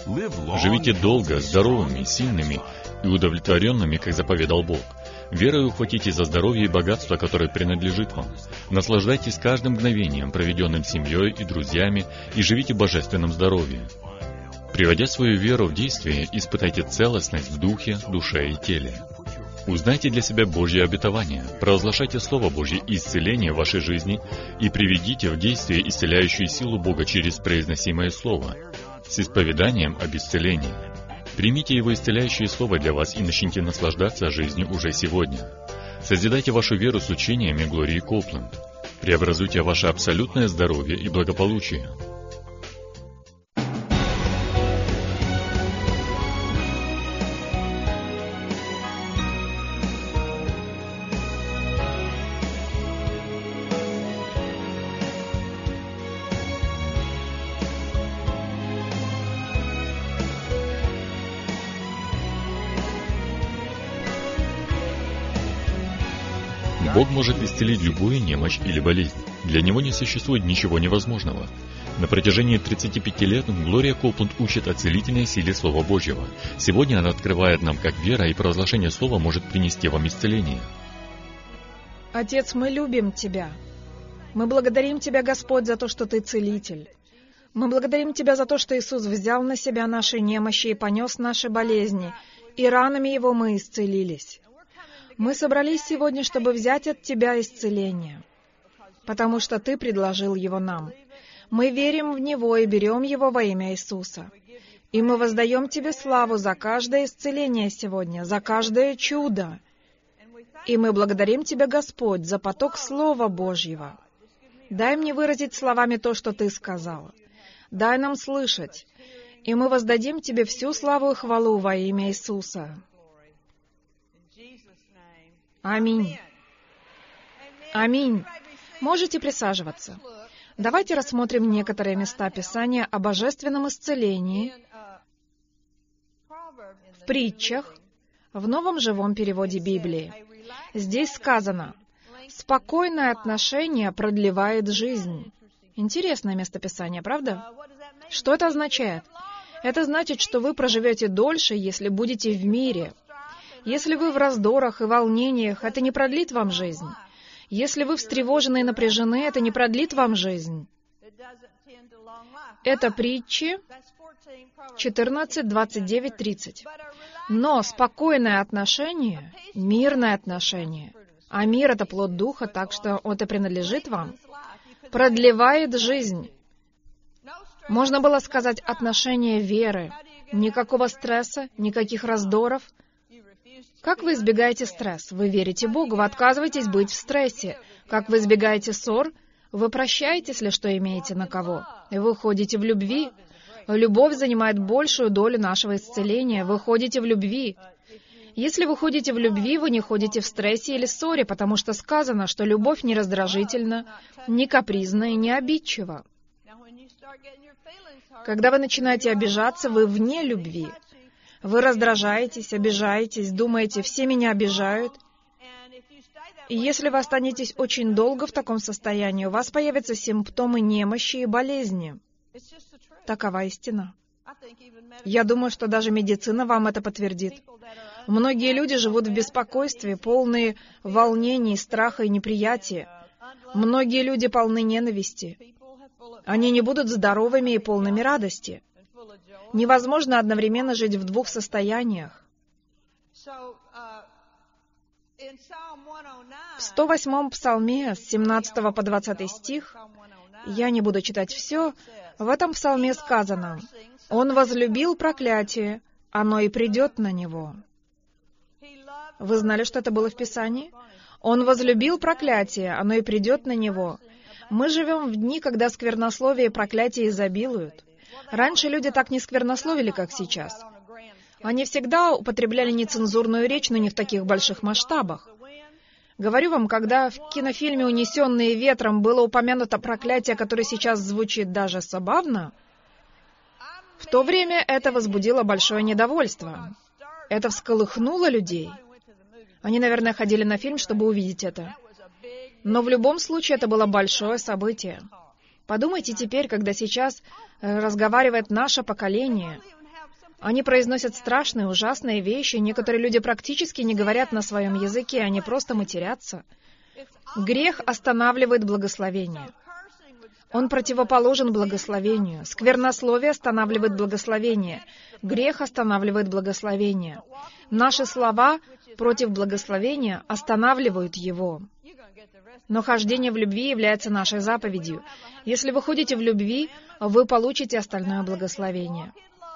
Живите долго, здоровыми, сильными и удовлетворенными, как заповедал Бог. Верой ухватите за здоровье и богатство, которое принадлежит вам. Наслаждайтесь каждым мгновением, проведенным семьей и друзьями, и живите в божественном здоровье. Приводя свою веру в действие, испытайте целостность в духе, душе и теле. Узнайте для себя Божье обетование, провозглашайте Слово Божье и исцеление в вашей жизни и приведите в действие исцеляющую силу Бога через произносимое Слово, с исповеданием об исцелении. Примите Его исцеляющее Слово для вас и начните наслаждаться жизнью уже сегодня. Созидайте вашу веру с учениями Глории Коупленд. Преобразуйте ваше абсолютное здоровье и благополучие. Бог может исцелить любую немощь или болезнь. Для Него не существует ничего невозможного. На протяжении 35 лет Глория Коупленд учит о целительной силе Слова Божьего. Сегодня она открывает нам, как вера и провозглашение Слова может принести вам исцеление. Отец, мы любим Тебя. Мы благодарим Тебя, Господь, за то, что Ты целитель. Мы благодарим Тебя за то, что Иисус взял на себя наши немощи и понес наши болезни, и ранами Его мы исцелились. Мы собрались сегодня, чтобы взять от Тебя исцеление, потому что Ты предложил его нам. Мы верим в Него и берем его во имя Иисуса. И мы воздаем Тебе славу за каждое исцеление сегодня, за каждое чудо. И мы благодарим Тебя, Господь, за поток Слова Божьего. Дай мне выразить словами то, что Ты сказал. Дай нам слышать. И мы воздадим Тебе всю славу и хвалу во имя Иисуса. Аминь. Аминь. Можете присаживаться. Давайте рассмотрим некоторые места Писания о божественном исцелении в притчах, в Новом живом переводе Библии. Здесь сказано: «Спокойное отношение продлевает жизнь». Интересное местописание, правда? Что это означает? Это значит, что вы проживете дольше, если будете в мире. Если вы в раздорах и волнениях, это не продлит вам жизнь. Если вы встревожены и напряжены, это не продлит вам жизнь. Это притчи 14, 29, 30. Но спокойное отношение, мирное отношение, а мир — это плод Духа, так что это принадлежит вам, продлевает жизнь. Можно было сказать отношение веры. Никакого стресса, никаких раздоров. Как вы избегаете стресс? Вы верите Богу, вы отказываетесь быть в стрессе. Как вы избегаете ссор? Вы прощаетесь ли, что имеете на кого? Вы ходите в любви. Любовь занимает большую долю нашего исцеления. Вы ходите в любви. Если вы ходите в любви, вы не ходите в стрессе или ссоре, потому что сказано, что любовь не раздражительна, не капризна и не обидчива. Когда вы начинаете обижаться, вы вне любви. Вы раздражаетесь, обижаетесь, думаете, все меня обижают. И если вы останетесь очень долго в таком состоянии, у вас появятся симптомы немощи и болезни. Такова истина. Я думаю, что даже медицина вам это подтвердит. Многие люди живут в беспокойстве, полные волнений, страха и неприятия. Многие люди полны ненависти. Они не будут здоровыми и полными радости. Невозможно одновременно жить в двух состояниях. В 108-м псалме, с 17 по 20 стих, я не буду читать все, в этом псалме сказано: «Он возлюбил проклятие, оно и придет на него». Вы знали, что это было в Писании? «Он возлюбил проклятие, оно и придет на него». Мы живем в дни, когда сквернословие и проклятие изобилуют. Раньше люди так не сквернословили, как сейчас. Они всегда употребляли нецензурную речь, но не в таких больших масштабах. Говорю вам, когда в кинофильме «Унесенные ветром» было упомянуто проклятие, которое сейчас звучит даже забавно, в то время это возбудило большое недовольство. Это всколыхнуло людей. Они, наверное, ходили на фильм, чтобы увидеть это. Но в любом случае это было большое событие. Подумайте теперь, когда сейчас разговаривает наше поколение. Они произносят страшные, ужасные вещи. Некоторые люди практически не говорят на своем языке, они просто матерятся. Грех останавливает благословение. Он противоположен благословению. Сквернословие останавливает благословение. Грех останавливает благословение. Наши слова против благословения останавливают его. Но хождение в любви является нашей заповедью. Если вы ходите в любви, вы получите остальное благословение.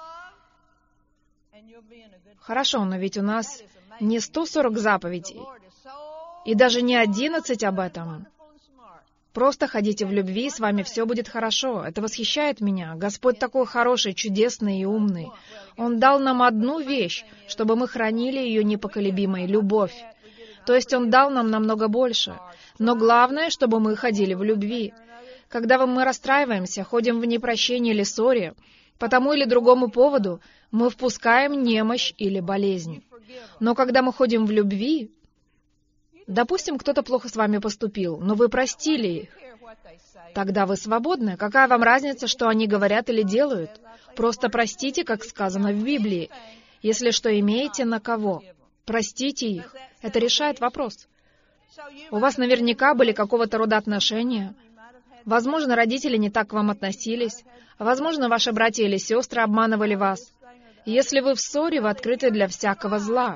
Хорошо, но ведь у нас не 140 заповедей, и даже не 11 об этом. Просто ходите в любви, и с вами все будет хорошо. Это восхищает меня. Господь такой хороший, чудесный и умный. Он дал нам одну вещь, чтобы мы хранили ее непоколебимой — любовь. То есть Он дал нам намного больше. Но главное, чтобы мы ходили в любви. Когда мы расстраиваемся, ходим в непрощении или ссоре, по тому или другому поводу, мы впускаем немощь или болезнь. Но когда мы ходим в любви, допустим, кто-то плохо с вами поступил, но вы простили их, тогда вы свободны. Какая вам разница, что они говорят или делают? Просто простите, как сказано в Библии. Если что имеете, на кого? Простите их. Это решает вопрос. У вас наверняка были какого-то рода отношения. Возможно, родители не так к вам относились. Возможно, ваши братья или сестры обманывали вас. Если вы в ссоре, вы открыты для всякого зла.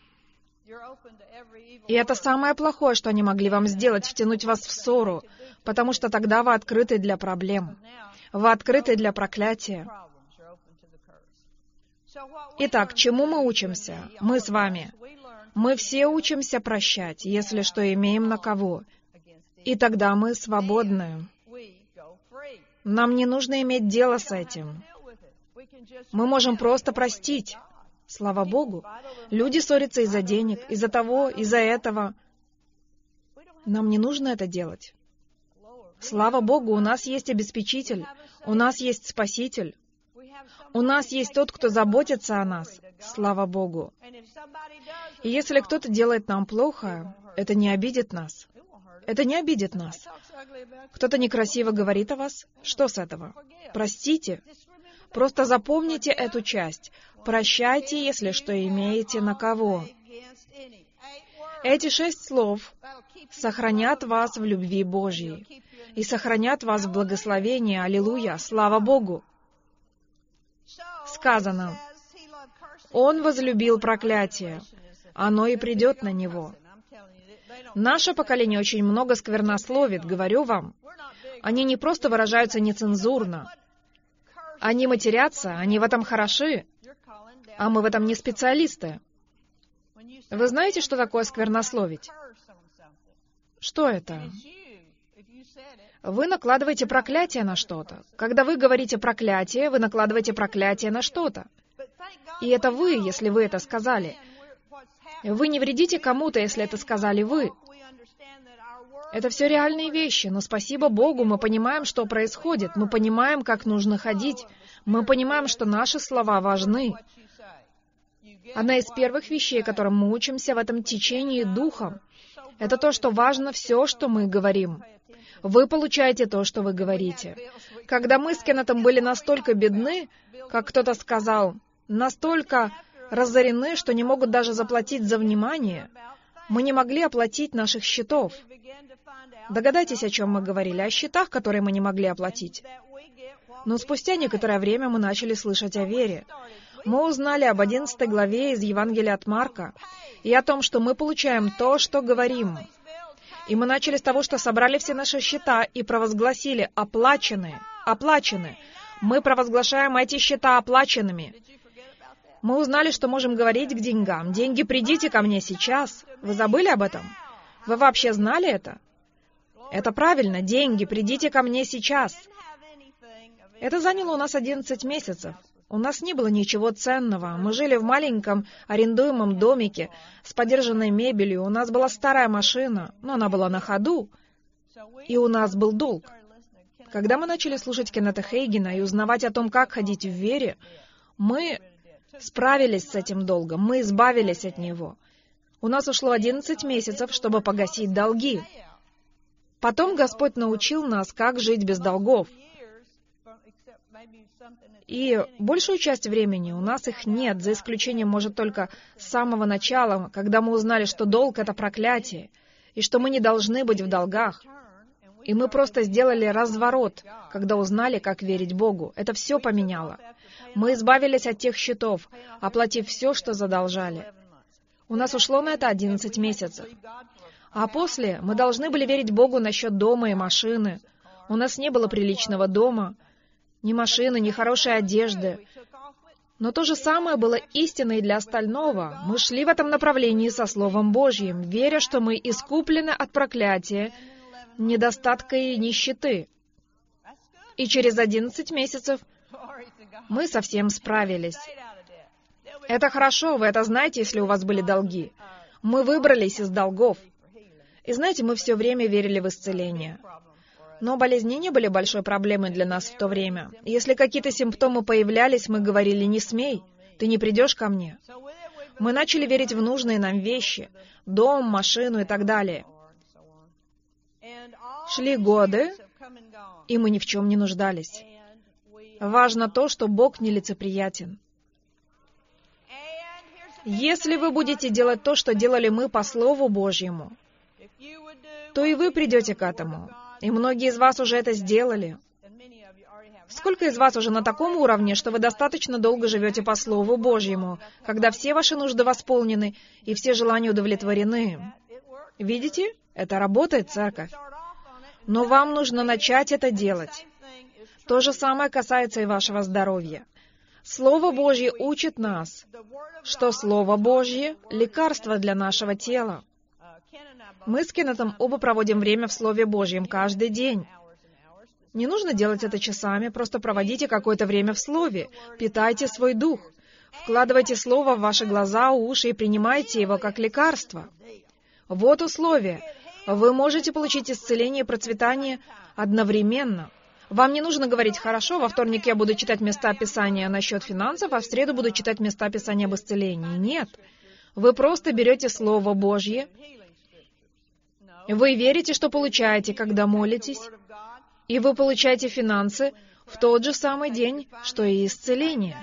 И это самое плохое, что они могли вам сделать, втянуть вас в ссору, потому что тогда вы открыты для проблем. Вы открыты для проклятия. Итак, чему мы учимся? Мы с вами. Мы все учимся прощать, если что имеем на кого. И тогда мы свободны. Нам не нужно иметь дело с этим. Мы можем просто простить. Слава Богу. Люди ссорятся из-за денег, из-за того, из-за этого. Нам не нужно это делать. Слава Богу, у нас есть обеспечитель, у нас есть Спаситель. У нас есть тот, кто заботится о нас. Слава Богу. И если кто-то делает нам плохо, это не обидит нас. Это не обидит нас. Кто-то некрасиво говорит о вас? Что с этого? Простите. Просто запомните эту часть. Прощайте, если что имеете на кого. Эти 6 слов сохранят вас в любви Божьей и сохранят вас в благословении. Аллилуйя! Слава Богу! Сказано, Он возлюбил проклятие, оно и придет на него. Наше поколение очень много сквернословит, говорю вам. Они не просто выражаются нецензурно. Они матерятся, они в этом хороши, а мы в этом не специалисты. Вы знаете, что такое сквернословить? Что это? Вы накладываете проклятие на что-то. Когда вы говорите проклятие, вы накладываете проклятие на что-то. И это вы, если вы это сказали. Вы не вредите кому-то, если это сказали вы. Это все реальные вещи, но спасибо Богу, мы понимаем, что происходит, мы понимаем, как нужно ходить, мы понимаем, что наши слова важны. Одна из первых вещей, которым мы учимся в этом течении духом, это то, что важно все, что мы говорим. Вы получаете то, что вы говорите. Когда мы с Кеннетом были настолько бедны, как кто-то сказал, настолько разорены, что не могут даже заплатить за внимание, мы не могли оплатить наших счетов. Догадайтесь, о чем мы говорили, о счетах, которые мы не могли оплатить. Но спустя некоторое время мы начали слышать о вере. Мы узнали об 11 главе из Евангелия от Марка и о том, что мы получаем то, что говорим. И мы начали с того, что собрали все наши счета и провозгласили «оплачены, оплачены». Мы провозглашаем эти счета оплаченными. Мы узнали, что можем говорить к деньгам. «Деньги, придите ко мне сейчас». Вы забыли об этом? Вы вообще знали это? Это правильно. «Деньги, придите ко мне сейчас». Это заняло у нас 11 месяцев. У нас не было ничего ценного. Мы жили в маленьком арендуемом домике с подержанной мебелью. У нас была старая машина, но она была на ходу. И у нас был долг. Когда мы начали слушать Кеннета Хейгена и узнавать о том, как ходить в вере, мы справились с этим долгом, мы избавились от него. У нас ушло 11 месяцев, чтобы погасить долги. Потом Господь научил нас, как жить без долгов. И большую часть времени у нас их нет, за исключением, может, только с самого начала, когда мы узнали, что долг — это проклятие, и что мы не должны быть в долгах. И мы просто сделали разворот, когда узнали, как верить Богу. Это все поменяло. Мы избавились от тех счетов, оплатив все, что задолжали. У нас ушло на это 11 месяцев. А после мы должны были верить Богу насчет дома и машины. У нас не было приличного дома, ни машины, ни хорошей одежды. Но то же самое было истиной для остального. Мы шли в этом направлении со Словом Божьим, веря, что мы искуплены от проклятия, недостатка и нищеты. И через 11 месяцев мы совсем справились. Это хорошо, вы это знаете, если у вас были долги. Мы выбрались из долгов. И знаете, мы все время верили в исцеление. Но болезни не были большой проблемой для нас в то время. Если какие-то симптомы появлялись, мы говорили: «Не смей, ты не придешь ко мне». Мы начали верить в нужные нам вещи, дом, машину и так далее. Шли годы, и мы ни в чем не нуждались. Важно то, что Бог нелицеприятен. Если вы будете делать то, что делали мы по Слову Божьему, то и вы придете к этому. И многие из вас уже это сделали. Сколько из вас уже на таком уровне, что вы достаточно долго живете по Слову Божьему, когда все ваши нужды восполнены и все желания удовлетворены? Видите? Это работает, церковь. Но вам нужно начать это делать. То же самое касается и вашего здоровья. Слово Божье учит нас, что Слово Божье — лекарство для нашего тела. Мы с Кеннетом оба проводим время в Слове Божьем каждый день. Не нужно делать это часами, просто проводите какое-то время в Слове, питайте свой дух, вкладывайте Слово в ваши глаза, уши и принимайте его как лекарство. Вот условие. Вы можете получить исцеление и процветание одновременно. Вам не нужно говорить: «Хорошо, во вторник я буду читать места Писания насчет финансов, а в среду буду читать места Писания об исцелении». Нет. Вы просто берете Слово Божье, вы верите, что получаете, когда молитесь, и вы получаете финансы в тот же самый день, что и исцеление.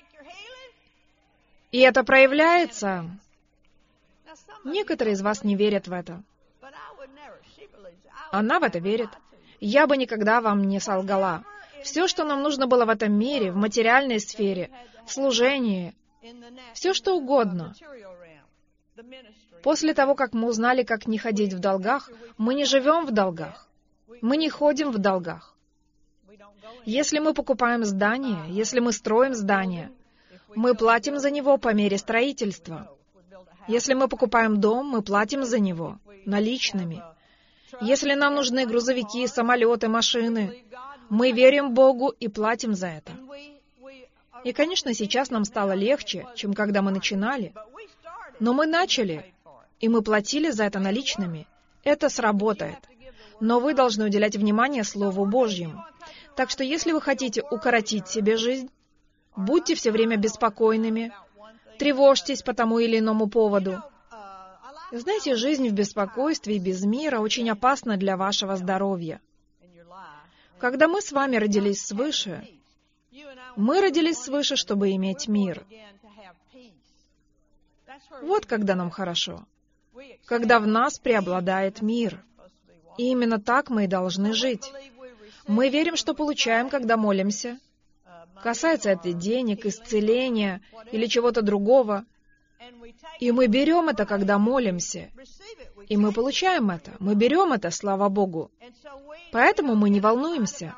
И это проявляется. Некоторые из вас не верят в это. Она в это верит. Я бы никогда вам не солгала. Все, что нам нужно было в этом мире, в материальной сфере, в служении, все что угодно. После того, как мы узнали, как не ходить в долгах, мы не живем в долгах. Мы не ходим в долгах. Если мы покупаем здание, если мы строим здание, мы платим за него по мере строительства. Если мы покупаем дом, мы платим за него наличными. Если нам нужны грузовики, самолеты, машины, мы верим Богу и платим за это. И, конечно, сейчас нам стало легче, чем когда мы начинали. Но мы начали, и мы платили за это наличными. Это сработает. Но вы должны уделять внимание Слову Божьему. Так что если вы хотите укоротить себе жизнь, будьте все время беспокойными, тревожьтесь по тому или иному поводу. Знаете, жизнь в беспокойстве и без мира очень опасна для вашего здоровья. Когда мы с вами родились свыше, мы родились свыше, чтобы иметь мир. Вот когда нам хорошо. Когда в нас преобладает мир. И именно так мы и должны жить. Мы верим, что получаем, когда молимся. Касается это денег, исцеления или чего-то другого. И мы берем это, когда молимся. И мы получаем это. Мы берем это, слава Богу. Поэтому мы не волнуемся.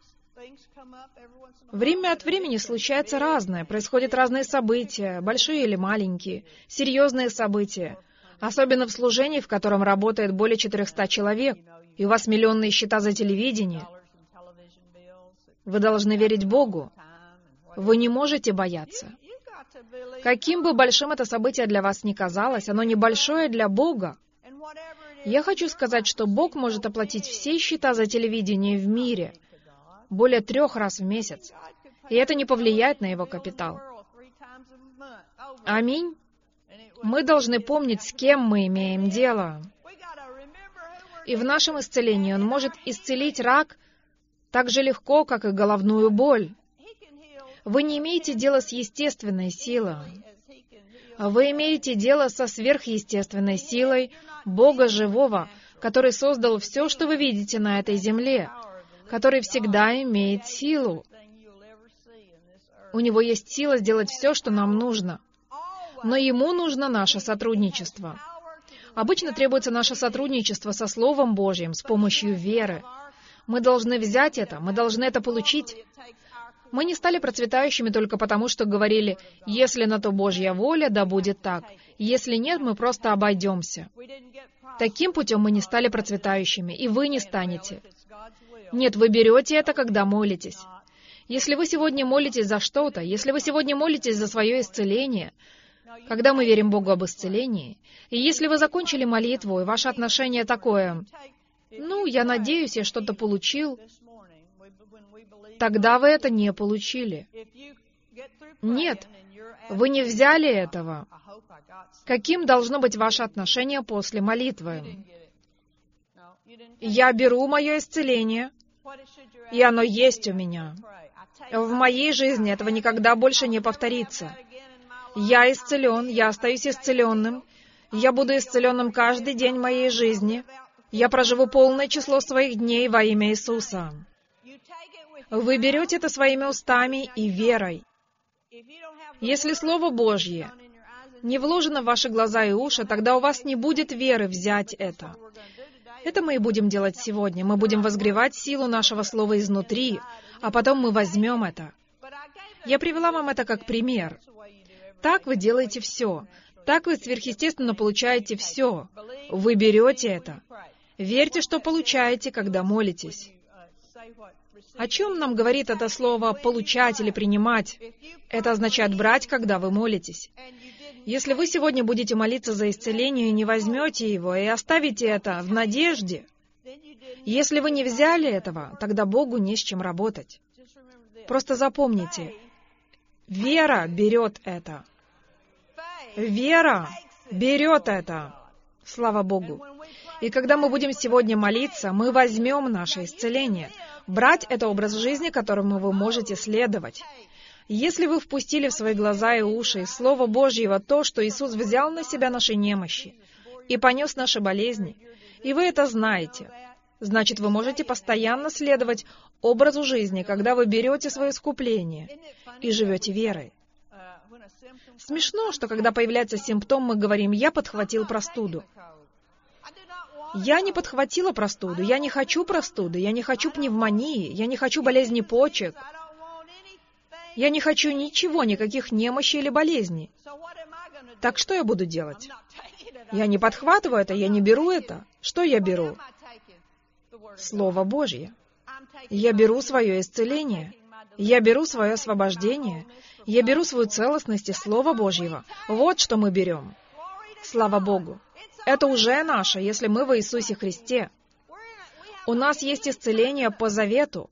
Время от времени случается разное. Происходят разные события, большие или маленькие, серьезные события. Особенно в служении, в котором работает более 400 человек, и у вас миллионные счета за телевидение. Вы должны верить Богу. Вы не можете бояться. Каким бы большим это событие для вас ни казалось, оно небольшое для Бога. Я хочу сказать, что Бог может оплатить все счета за телевидение в мире более 3 раз в месяц, и это не повлияет на его капитал. Аминь. Мы должны помнить, с кем мы имеем дело. И в нашем исцелении Он может исцелить рак так же легко, как и головную боль. Вы не имеете дела с естественной силой. Вы имеете дело со сверхъестественной силой Бога Живого, который создал все, что вы видите на этой земле, который всегда имеет силу. У Него есть сила сделать все, что нам нужно. Но Ему нужно наше сотрудничество. Обычно требуется наше сотрудничество со Словом Божьим с помощью веры. Мы должны взять это, мы должны это получить. Мы не стали процветающими только потому, что говорили, если на то Божья воля, да будет так. Если нет, мы просто обойдемся. Таким путем мы не стали процветающими, и вы не станете. Нет, вы берете это, когда молитесь. Если вы сегодня молитесь за что-то, если вы сегодня молитесь за свое исцеление, когда мы верим Богу об исцелении, и если вы закончили молитву, и ваше отношение такое, я надеюсь, я что-то получил, тогда вы это не получили. Нет, вы не взяли этого. Каким должно быть ваше отношение после молитвы? Я беру мое исцеление, и оно есть у меня. В моей жизни этого никогда больше не повторится. Я исцелен, я остаюсь исцеленным. Я буду исцеленным каждый день моей жизни. Я проживу полное число своих дней во имя Иисуса. Вы берете это своими устами и верой. Если Слово Божье не вложено в ваши глаза и уши, тогда у вас не будет веры взять это. Это мы и будем делать сегодня. Мы будем возгревать силу нашего Слова изнутри, а потом мы возьмем это. Я привела вам это как пример. Так вы делаете все. Так вы сверхъестественно получаете все. Вы берете это. Верьте, что получаете, когда молитесь. О чем нам говорит это слово «получать» или «принимать»? Это означает брать, когда вы молитесь. Если вы сегодня будете молиться за исцеление и не возьмете его, и оставите это в надежде, если вы не взяли этого, тогда Богу не с чем работать. Просто запомните, вера берет это. Вера берет это. Слава Богу. И когда мы будем сегодня молиться, мы возьмем наше исцеление. Брать — это образ жизни, которому вы можете следовать. Если вы впустили в свои глаза и уши из Слова Божьего то, что Иисус взял на себя наши немощи и понес наши болезни, и вы это знаете, значит, вы можете постоянно следовать образу жизни, когда вы берете свое искупление и живете верой. Смешно, что когда появляется симптом, мы говорим: «Я подхватил простуду». Я не подхватила простуду, я не хочу простуды, я не хочу пневмонии, я не хочу болезни почек. Я не хочу ничего, никаких немощей или болезней. Так что я буду делать? Я не подхватываю это, я не беру это. Что я беру? Слово Божье. Я беру свое исцеление. Я беру свое освобождение. Я беру свою целостность из Слова Божьего. Вот что мы берем. Слава Богу. Это уже наше, если мы во Иисусе Христе. У нас есть исцеление по завету.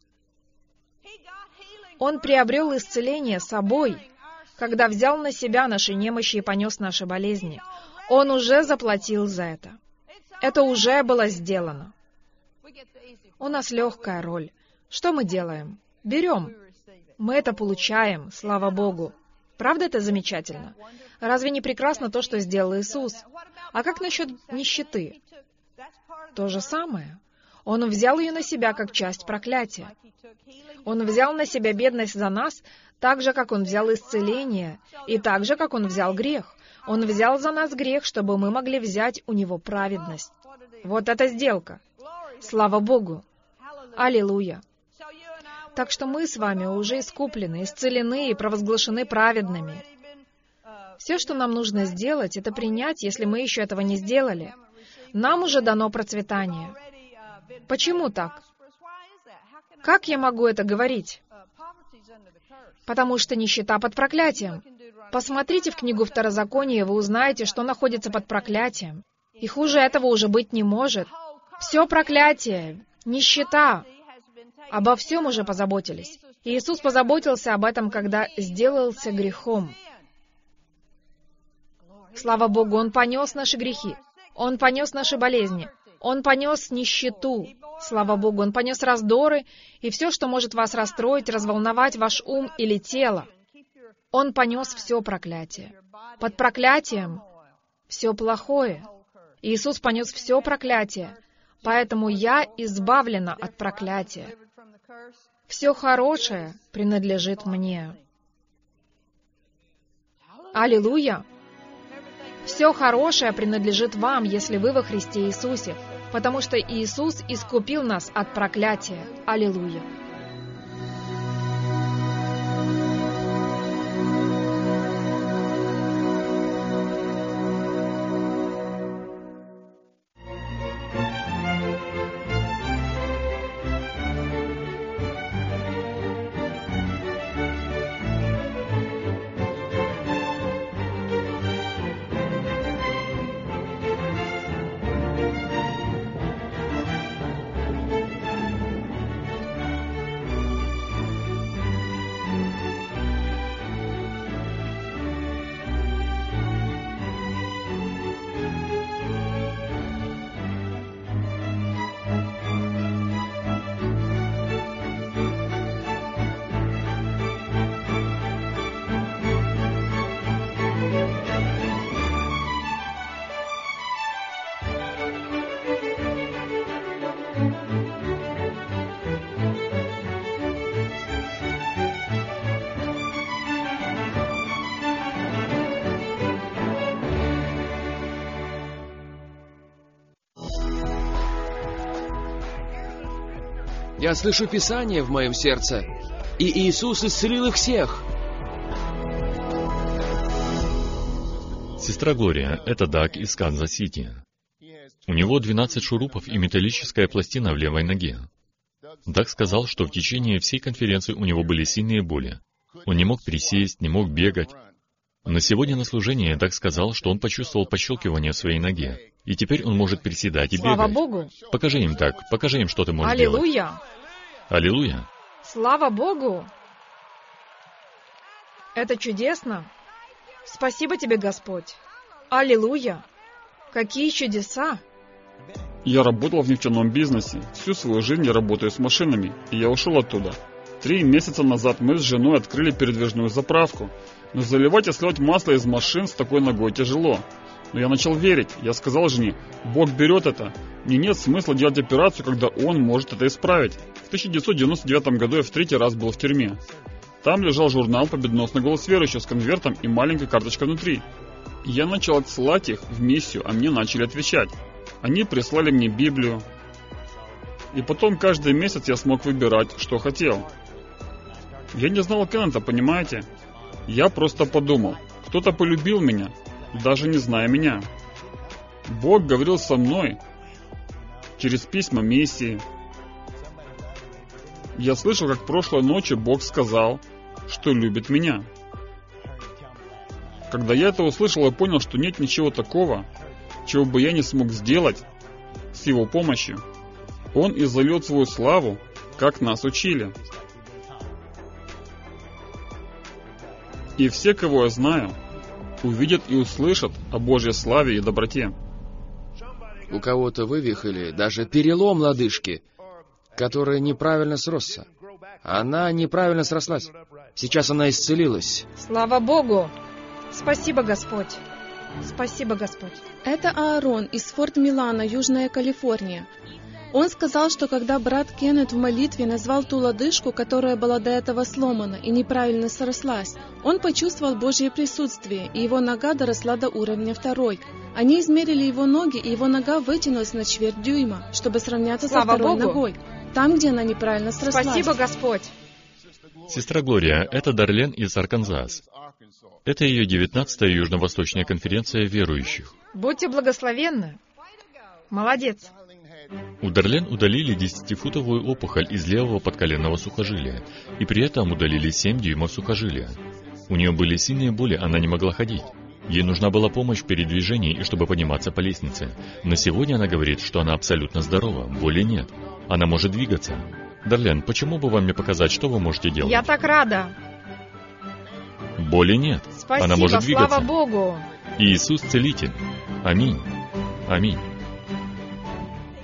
Он приобрел исцеление собой, когда взял на себя наши немощи и понес наши болезни. Он уже заплатил за это. Это уже было сделано. У нас легкая роль. Что мы делаем? Берем. Мы это получаем, слава Богу. Правда, это замечательно? Разве не прекрасно то, что сделал Иисус? А как насчет нищеты? То же самое. Он взял ее на себя как часть проклятия. Он взял на себя бедность за нас, так же, как Он взял исцеление, и так же, как Он взял грех. Он взял за нас грех, чтобы мы могли взять у Него праведность. Вот эта сделка. Слава Богу! Аллилуйя! Так что мы с вами уже искуплены, исцелены и провозглашены праведными. Все, что нам нужно сделать, это принять, если мы еще этого не сделали. Нам уже дано процветание. Почему так? Как я могу это говорить? Потому что нищета под проклятием. Посмотрите в книгу Второзакония, и вы узнаете, что находится под проклятием. И хуже этого уже быть не может. Все проклятие, нищета. Обо всем уже позаботились. И Иисус позаботился об этом, когда сделался грехом. Слава Богу, Он понес наши грехи. Он понес наши болезни. Он понес нищету. Слава Богу, Он понес раздоры и все, что может вас расстроить, разволновать ваш ум или тело. Он понес все проклятие. Под проклятием все плохое. Иисус понес все проклятие. Поэтому я избавлена от проклятия. Все хорошее принадлежит мне. Аллилуйя! Все хорошее принадлежит вам, если вы во Христе Иисусе, потому что Иисус искупил нас от проклятия. Аллилуйя! Я слышу Писание в моем сердце, и Иисус исцелил их всех. Сестра Глория, это Даг из Канзас-Сити. У него 12 шурупов и металлическая пластина в левой ноге. Даг сказал, что в течение всей конференции у него были сильные боли. Он не мог присесть, не мог бегать. Но сегодня на служении Даг сказал, что он почувствовал пощелкивание в своей ноге. И теперь он может приседать и бегать. Слава Богу! Покажи им, Даг, покажи им, что ты можешь делать. Аллилуйя! Аллилуйя! Слава Богу! Это чудесно! Спасибо тебе, Господь! Аллилуйя! Какие чудеса! Я работал в нефтяном бизнесе. Всю свою жизнь я работаю с машинами, и я ушел оттуда. 3 месяца назад мы с женой открыли передвижную заправку. Но заливать и сливать масло из машин с такой ногой тяжело. Но я начал верить. Я сказал жене: Бог берет это. Мне нет смысла делать операцию, когда Он может это исправить. В 1999 году я в 3-й раз был в тюрьме. Там лежал журнал «Победоносный голос верующих» с конвертом и маленькой карточкой внутри. Я начал отсылать их в миссию, а мне начали отвечать. Они прислали мне Библию. И потом каждый месяц я смог выбирать, что хотел. Я не знал Кеннета, понимаете? Я просто подумал, кто-то полюбил меня, даже не зная меня. Бог говорил со мной через письма миссии. Я слышал, как прошлой ночью Бог сказал, что любит меня. Когда я это услышал, я понял, что нет ничего такого, чего бы я не смог сделать с Его помощью. Он изольет свою славу, как нас учили. И все, кого я знаю, увидят и услышат о Божьей славе и доброте. У кого-то вывих или даже перелом лодыжки, который неправильно сросся. Она неправильно срослась. Сейчас она исцелилась. Слава Богу! Спасибо, Господь! Спасибо, Господь! Это Аарон из Форт Милана, Южная Калифорния. Он сказал, что когда брат Кеннет в молитве назвал ту лодыжку, которая была до этого сломана и неправильно срослась, он почувствовал Божье присутствие, и его нога доросла до уровня 2. Они измерили его ноги, и его нога вытянулась на четверть дюйма, чтобы сравняться со второй ногой, там, где она неправильно срослась. Спасибо, Господь! Сестра Глория, это Дарлен из Арканзас. Это ее 19-я Южно-Восточная конференция верующих. Будьте благословенны! Молодец! У Дарлен удалили 10-футовую опухоль из левого подколенного сухожилия, и при этом удалили 7 дюймов сухожилия. У нее были сильные боли, она не могла ходить. Ей нужна была помощь в передвижении и чтобы подниматься по лестнице. Но сегодня она говорит, что она абсолютно здорова, боли нет. Она может двигаться. Дарлен, почему бы вам не показать, что вы можете делать? Я так рада! Боли нет. Спасибо, она может двигаться. Слава Богу! И Иисус целитель. Аминь. Аминь.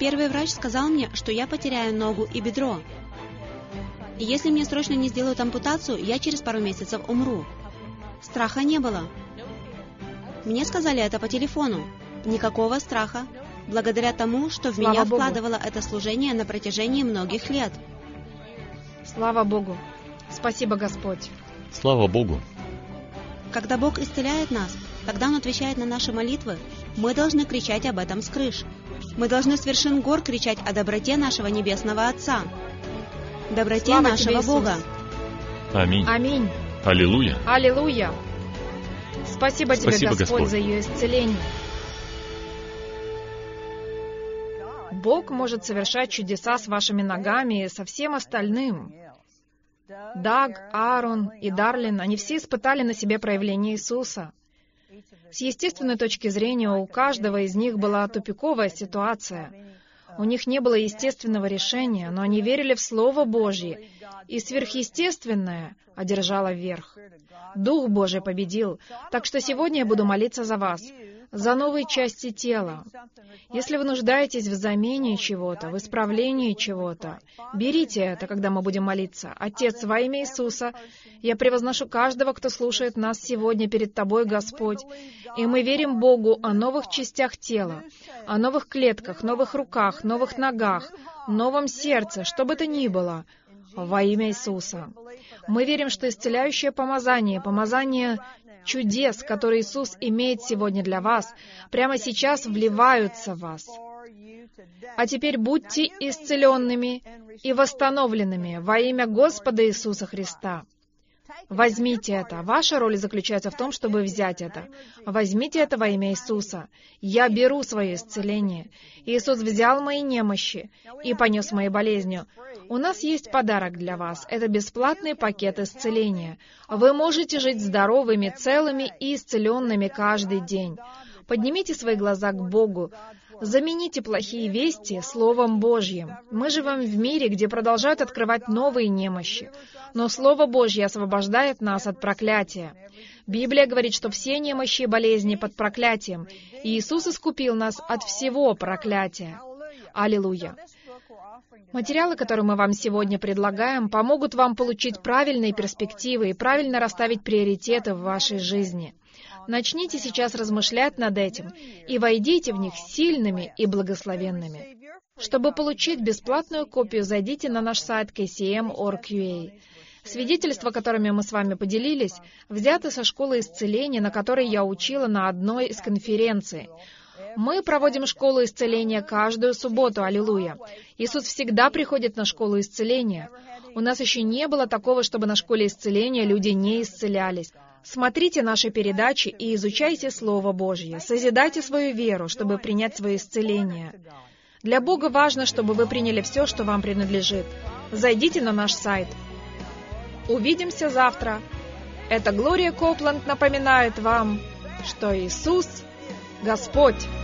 первый врач сказал мне, что я потеряю ногу и бедро. И если мне срочно не сделают ампутацию, я через пару месяцев умру. Страха не было. Мне сказали это по телефону. Никакого страха, благодаря тому, что в меня вкладывало это служение на протяжении многих лет. Слава Богу! Спасибо, Господь! Слава Богу! Когда Бог исцеляет нас, когда Он отвечает на наши молитвы, мы должны кричать об этом с крыш. Мы должны с вершин гор кричать о доброте нашего Небесного Отца, доброте Слава нашего тебе, Иисус. Бога. Аминь. Аминь! Аллилуйя. Аллилуйя! Спасибо тебе, Спасибо, Господь, Господь. за ее исцеление. Бог может совершать чудеса с вашими ногами и со всем остальным. Даг, Аарон и Дарлин, они все испытали на себе проявление Иисуса. С естественной точки зрения, у каждого из них была тупиковая ситуация. У них не было естественного решения, но они верили в Слово Божье, и сверхъестественное одержало верх. Дух Божий победил, так что сегодня я буду молиться за вас, за новые части тела. Если вы нуждаетесь в замене чего-то, в исправлении чего-то, берите это, когда мы будем молиться. Отец, во имя Иисуса, я превозношу каждого, кто слушает нас сегодня перед Тобой, Господь, и мы верим Богу о новых частях тела, о новых клетках, новых руках, новых ногах, новом сердце, что бы то ни было, во имя Иисуса. Мы верим, что исцеляющее помазание, помазание чудес, которые Иисус имеет сегодня для вас, прямо сейчас вливаются в вас. А теперь будьте исцеленными и восстановленными во имя Господа Иисуса Христа. Возьмите это. Ваша роль заключается в том, чтобы взять это. Возьмите это во имя Иисуса. Я беру свое исцеление. Иисус взял мои немощи и понес мои болезни. У нас есть подарок для вас. Это бесплатный пакет исцеления. Вы можете жить здоровыми, целыми и исцеленными каждый день. Поднимите свои глаза к Богу. Замените плохие вести Словом Божьим. Мы живем в мире, где продолжают открывать новые немощи. Но Слово Божье освобождает нас от проклятия. Библия говорит, что все немощи и болезни под проклятием. И Иисус искупил нас от всего проклятия. Аллилуйя! Материалы, которые мы вам сегодня предлагаем, помогут вам получить правильные перспективы и правильно расставить приоритеты в вашей жизни. Начните сейчас размышлять над этим и войдите в них сильными и благословенными. Чтобы получить бесплатную копию, зайдите на наш сайт kcm.org.ua. Свидетельства, которыми мы с вами поделились, взяты со школы исцеления, на которой я учила на одной из конференций. Мы проводим школу исцеления каждую субботу, аллилуйя. Иисус всегда приходит на школу исцеления. У нас еще не было такого, чтобы на школе исцеления люди не исцелялись. Смотрите наши передачи и изучайте Слово Божье. Созидайте свою веру, чтобы принять свое исцеление. Для Бога важно, чтобы вы приняли все, что вам принадлежит. Зайдите на наш сайт. Увидимся завтра. Это Глория Копланд напоминает вам, что Иисус Господь.